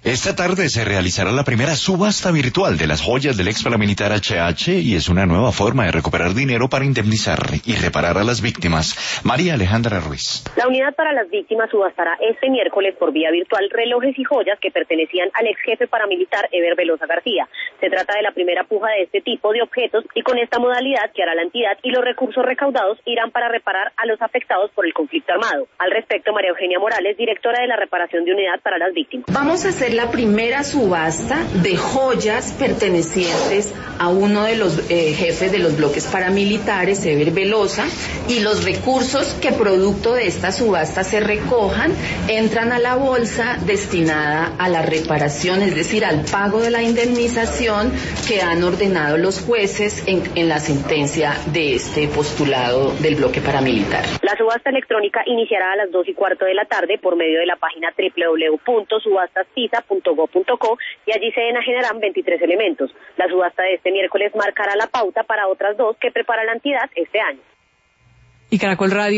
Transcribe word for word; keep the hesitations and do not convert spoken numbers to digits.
Esta tarde se realizará la primera subasta virtual de las joyas del ex paramilitar H H y es una nueva forma de recuperar dinero para indemnizar y reparar a las víctimas. María Alejandra Ruiz. La Unidad para las Víctimas subastará este miércoles por vía virtual relojes y joyas que pertenecían al ex jefe paramilitar Eber Velosa García. Se trata de la primera puja de este tipo de objetos y con esta modalidad que hará la entidad y los recursos recaudados irán para reparar a los afectados por el conflicto armado. Al respecto, María Eugenia Morales, directora de la reparación de Unidad para las Víctimas. Vamos a hacer la primera subasta de joyas pertenecientes a uno de los eh, jefes de los bloques paramilitares, Eber Velosa, y los recursos que producto de esta subasta se recojan entran a la bolsa destinada a la reparación, es decir, al pago de la indemnización que han ordenado los jueces en, en la sentencia de este postulado del bloque paramilitar. La subasta electrónica iniciará a las dos y cuarto de la tarde por medio de la página doble u doble u doble u punto subastas pisa punto gob punto co y allí se enajenarán veintitrés elementos. La subasta de este miércoles marcará la pauta para otras dos que prepara la entidad este año. Y Caracol Radio